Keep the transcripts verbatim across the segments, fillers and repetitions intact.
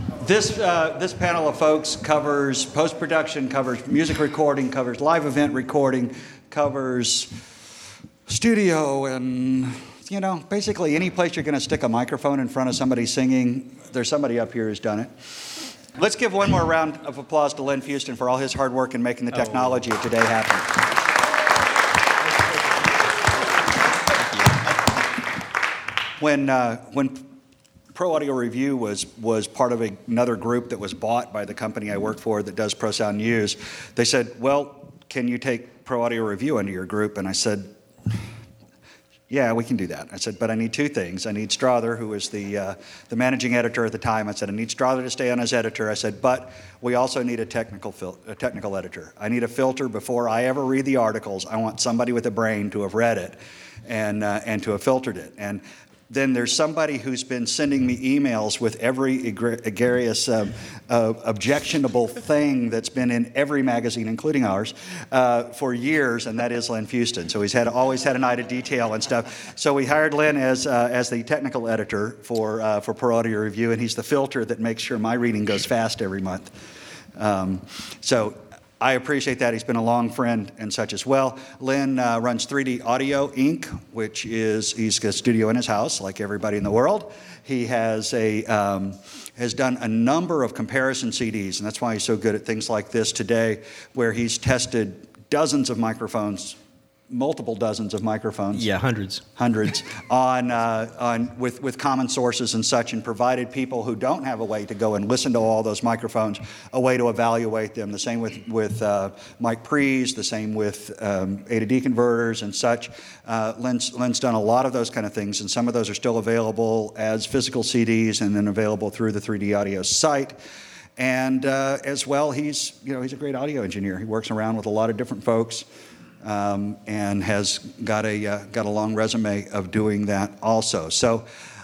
This uh, this panel of folks covers post-production, covers music recording, covers live event recording, covers studio, and you know, basically any place you're going to stick a microphone in front of somebody singing, there's somebody up here who's done it. Let's give one more round of applause to Len Fuston for all his hard work in making the technology of today happen. When uh, when Pro Audio Review was was part of a, another group that was bought by the company I work for that does Pro Sound News, they said, "Well, can you take Pro Audio Review into your group?" And I said, "Yeah, we can do that." I said, "But I need two things. I need Strother, who was the uh, the managing editor at the time." I said, "I need Strother to stay on as editor." I said, "But we also need a technical fil- a technical editor. I need a filter before I ever read the articles. I want somebody with a brain to have read it and uh, and to have filtered it." And then there's somebody who's been sending me emails with every egregious, uh, uh, objectionable thing that's been in every magazine, including ours, uh, for years, and that is Len Fuston. So he's had always had an eye to detail and stuff. So we hired Len as uh, as the technical editor for uh, for Pro Audio Review, and he's the filter that makes sure my reading goes fast every month. Um, so. I appreciate that. He's been a long friend and such as well. Len uh, runs three D Audio Incorporated, which is, he's got a studio in his house, like everybody in the world. He has a um, has done a number of comparison C Ds, and that's why he's so good at things like this today, where he's tested dozens of microphones, multiple dozens of microphones. Yeah, hundreds. Hundreds on uh, on with with common sources and such, and provided people who don't have a way to go and listen to all those microphones a way to evaluate them. The same with with uh, Mike Prees, the same with um, A to D converters and such. Uh, Len's, Len's done a lot of those kind of things, and some of those are still available as physical C Ds and then available through the three D Audio site. And uh, as well, he's you know he's a great audio engineer. He works around with a lot of different folks. Um, and has got a uh, got a long resume of doing that also. So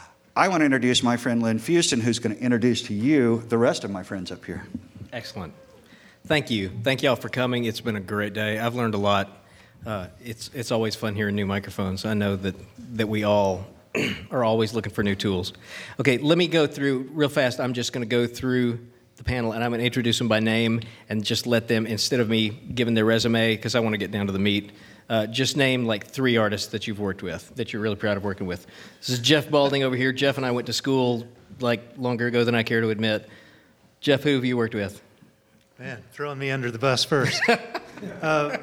I want to introduce my friend Len Fuston, who's going to introduce to you the rest of my friends up here. Excellent. Thank you. Thank you all for coming. It's been a great day. I've learned a lot. Uh, it's it's always fun hearing new microphones. I know that, that we all are always looking for new tools. Okay, let me go through real fast. I'm just going to go through the panel, and I'm going to introduce them by name and just let them, instead of me giving their resume, because I want to get down to the meat, uh, just name like three artists that you've worked with, that you're really proud of working with. This is Jeff Balding over here. Jeff and I went to school like longer ago than I care to admit. Jeff, who have you worked with? Man, throwing me under the bus first. uh,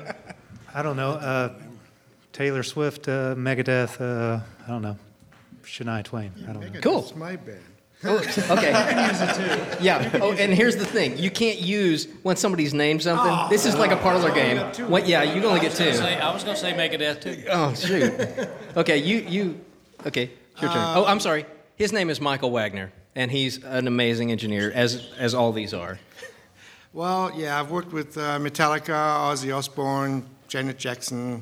I don't know. Uh, Taylor Swift, uh, Megadeth, uh, I don't know. Shania Twain. I don't know. Cool. That's my band. Oh, okay. I can use it too. Yeah. Oh, and here's the thing: you can't use when somebody's named something. Oh, this is like a parlor game. What? Yeah, you can only get two. Say, I was going to say Megadeth too. Oh shoot. Okay, you you. Okay, it's your turn. Oh, I'm sorry. His name is Michael Wagner, and he's an amazing engineer, as as all these are. Well, yeah, I've worked with uh, Metallica, Ozzy Osbourne, Janet Jackson,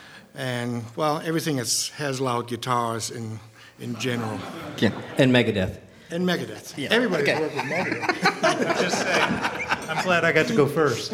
and well, everything that has loud guitars in in general. Yeah, and Megadeth. And Megadeth. Yeah. Everybody's Okay. worked with Megadeth. I'm just saying, I'm glad I got to go first.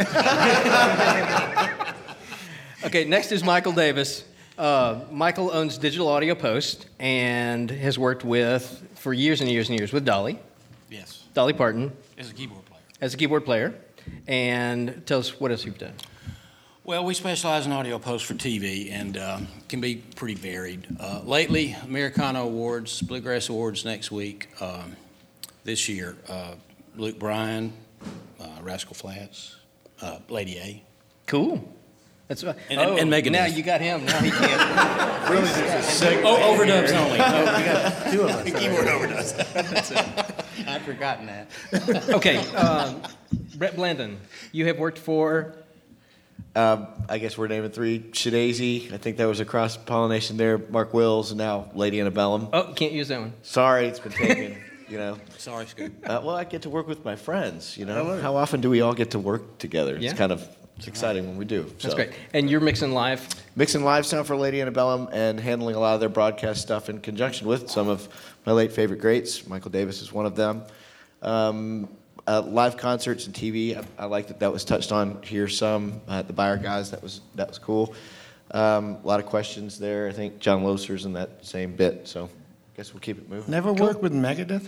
Okay, next is Michael Davis. Uh, Michael owns Digital Audio Post and has worked with, for years and years and years, with Dolly. Yes. Dolly Parton. As a keyboard player. As a keyboard player. And tell us what else you've done. Well, we specialize in audio post for T V and uh, can be pretty varied. Uh, lately, Americana Awards, Bluegrass Awards next week. Um, this year, uh, Luke Bryan, uh, Rascal Flatts, uh, Lady A. Cool. That's right. And, oh, and Megadeth. Now you got him. Now he can't. Really, there's a Oh, overdubs only. Oh, you got two of us. Keyboard overdubs. I'd forgotten that. Okay. Um, Brett Blandon, you have worked for... Um, I guess we're naming three. Shadazy, I think that was a cross-pollination there. Mark Wills, and now Lady Antebellum. Oh, can't use that one. Sorry, it's been taken, you know. Sorry, Scoop. Uh, well, I get to work with my friends, you know. How often do we all get to work together? Yeah. It's kind of it's exciting when we do. That's so. great. And you're mixing live? Mixing live sound for Lady Antebellum and handling a lot of their broadcast stuff in conjunction with some of my late favorite greats. Michael Davis is one of them. Um, Uh, live concerts and T V, I, I like that that was touched on here some uh, at the Bayer guys. That was that was cool. Um, a lot of questions there. I think John Loser's in that same bit, so I guess we'll keep it moving. Never Cool. worked with Megadeth?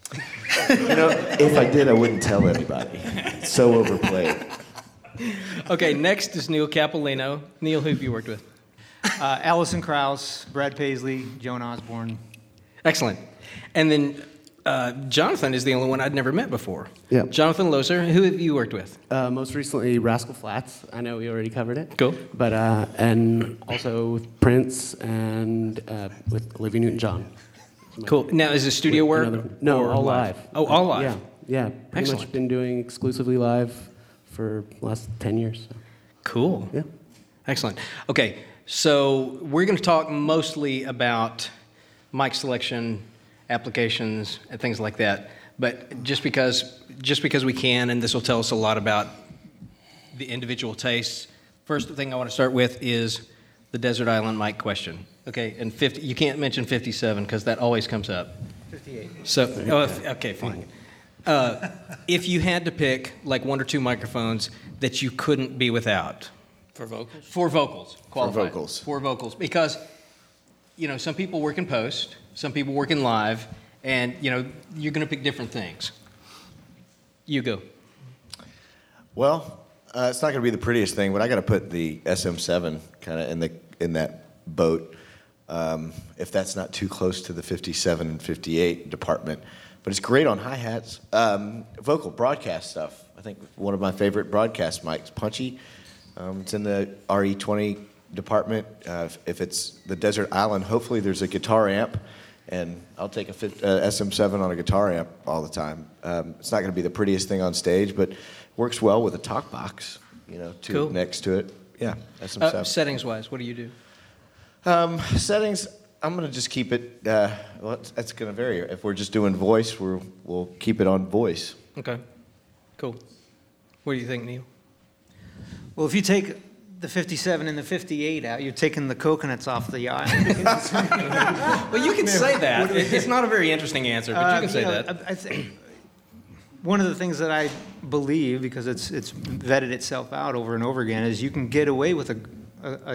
You know, if I did, I wouldn't tell anybody. It's so overplayed. Okay, next is Neil Capolino. Neil, who have you worked with? Uh, Allison Krauss, Brad Paisley, Joan Osborne. Excellent. And then uh, Jonathan is the only one I'd never met before. Yeah. Jonathan Loser, who have you worked with? Uh, most recently, Rascal Flatts. I know we already covered it. Cool. But uh, and also with Prince and uh, with Olivia Newton-John. Cool. Now, is it studio work? Another- no, or all live. Oh, all live. Yeah, yeah. Pretty Excellent. much been doing exclusively live for the last ten years. So. Cool. Yeah. Excellent. Okay, so we're going to talk mostly about mic selection, applications, and things like that. But just because, just because we can, and this will tell us a lot about the individual tastes. First thing I want to start with is the desert island mic question. Okay, and fifty. You can't mention fifty-seven because that always comes up. fifty-eight. So, oh, if, okay, fine. Uh, if you had to pick like one or two microphones that you couldn't be without. For vocals? For vocals, qualified. vocals. For vocals, because, you know, some people work in post, some people work in live, and, you know, you're going to pick different things. You go. Well, uh, it's not going to be the prettiest thing, but I got to put the S M seven kind of in the in that boat. Um, if that's not too close to the fifty-seven and fifty-eight department, but it's great on hi hats, um, vocal broadcast stuff. I think one of my favorite broadcast mics, Punchy. Um, it's in the R E twenty department. Uh, if, if it's the desert island, hopefully there's a guitar amp, and I'll take a fit, uh, S M seven on a guitar amp all the time. Um, it's not going to be the prettiest thing on stage, but works well with a talk box, you know, to, Cool. next to it. Yeah, S M seven. Uh, settings-wise, what do you do? Um, settings, I'm going to just keep it, uh, well, it's, it's going to vary. If we're just doing voice, we're, we'll keep it on voice. Okay, cool. What do you think, Neil? Well, if you take the fifty-seven and the fifty-eight out, you're taking the coconuts off the island. Well, you can say that. It- It's not a very interesting answer, but you Uh, can say know, that. I, I think one of the things that I believe, because it's it's vetted itself out over and over again, is you can get away with a, a, a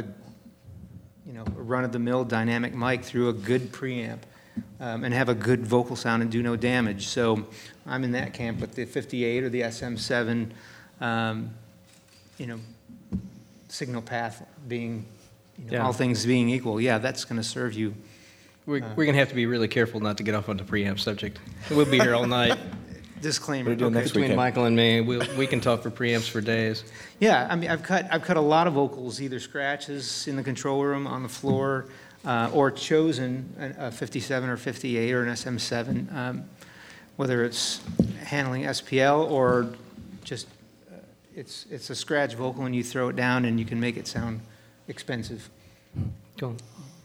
you know a run-of-the-mill dynamic mic through a good preamp um, and have a good vocal sound and do no damage. So I'm in that camp with the fifty-eight or the S M seven. Um, you know, signal path being, you know, Yeah. all things being equal. Yeah, that's going to serve you. We're, we're going to have to be really careful not to get off on the preamp subject. We'll be here all night. Disclaimer. What are you doing okay. next Between weekend? Michael and me, we'll, we can talk for preamps for days. Yeah, I mean, I've cut I've cut a lot of vocals, either scratches in the control room, on the floor, uh, or chosen a, a fifty-seven or fifty-eight or an S M seven, um, whether it's handling S P L or just uh, it's it's a scratch vocal and you throw it down and you can make it sound expensive. Cool.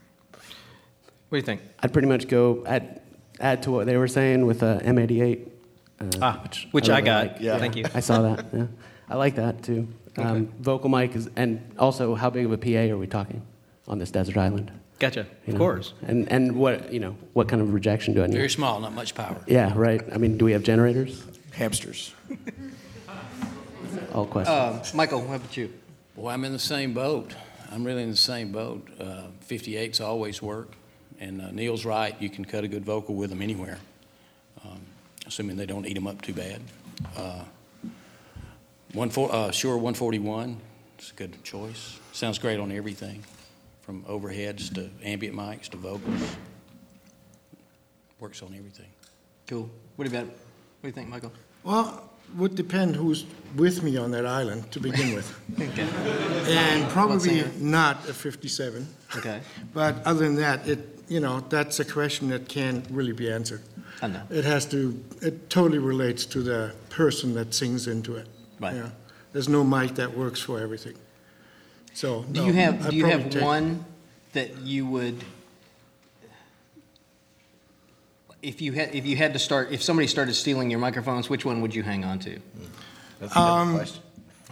What do you think? I'd pretty much go add, add to what they were saying with uh, M eighty-eight. Uh, Ah, which I really got. like. Yeah. Thank you. I saw that. Yeah, I like that too. Um, Okay. Vocal mic is, and also how big of a P A are we talking on this desert island? Gotcha. you Of know? course. And and what you know what kind of rejection do I need? Very small, not much power. Yeah, right. I mean, do we have generators? Hamsters. All questions. Uh, Michael, how about you? Boy, I'm in the same boat. I'm really in the same boat. Uh, fifty-eights always work, and uh, Neil's right. You can cut a good vocal with them anywhere, um, assuming they don't eat them up too bad. Uh, one four, uh, Shure one forty-one is a good choice. Sounds great on everything, from overheads to ambient mics to vocals. Works on everything. Cool. What about? What do you think, Michael? Well, would depend who's with me on that island to begin with. Okay. And probably What's not a fifty-seven. Okay. But other than that, it, you know, that's a question that can't really be answered. I know. It has to, it totally relates to the person that sings into it. Right. Yeah. There's no mic that works for everything. So, Do no, you have I'd Do you probably have take- one that you would? If you had if you had to start if somebody started stealing your microphones, which one would you hang on to? That's a um, question.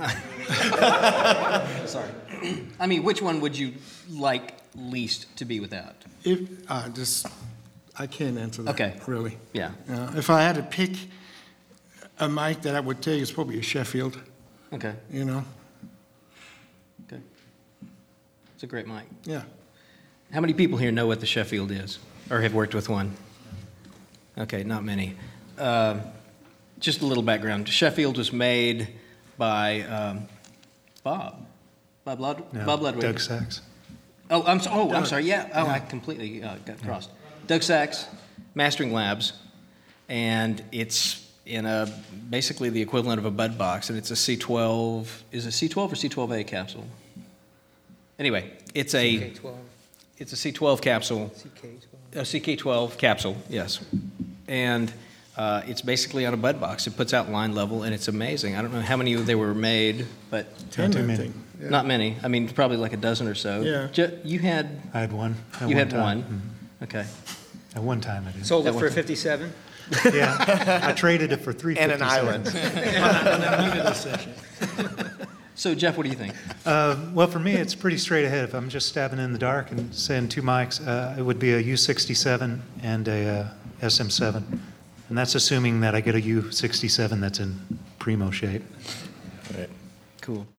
Sorry. I mean, which one would you like least to be without? If, uh, just, I can't answer that. Okay. Really. Yeah. Uh, if I had to pick a mic that I would take, it's probably a Sheffield, Okay. you know? Okay. It's a great mic. Yeah. How many people here know what the Sheffield is or have worked with one? Okay, not many. uh, just a little background. Sheffield was made by um, Bob. Bob, Lud- No, Bob Ludwig. Doug Sachs. Oh, I'm so, oh, I'm sorry. Yeah. Oh, I completely uh, got crossed. Doug Sachs, Mastering Labs, and it's in a basically the equivalent of a bud box, and it's a C twelve. Is it C twelve or C twelve A capsule? Anyway, it's a C K twelve, it's a C twelve capsule. C K twelve. A C K twelve capsule, yes. And uh, it's basically on a bud box. It puts out line level, and it's amazing. I don't know how many they were made, but Not too I many. think. Yeah. not many. I mean, probably like a dozen or so. Yeah. Ju- you had I had one. at you had time. one. Okay. Mhm. At one time I did. Sold That it one for time. fifty-seven? Yeah, I traded it for three And an fifty-seven. island. So, Jeff, what do you think? Uh, Well, for me, it's pretty straight ahead. If I'm just stabbing in the dark and saying two mics, uh, it would be a U sixty-seven and a uh, S M seven. And that's assuming that I get a U sixty-seven that's in primo shape. Cool.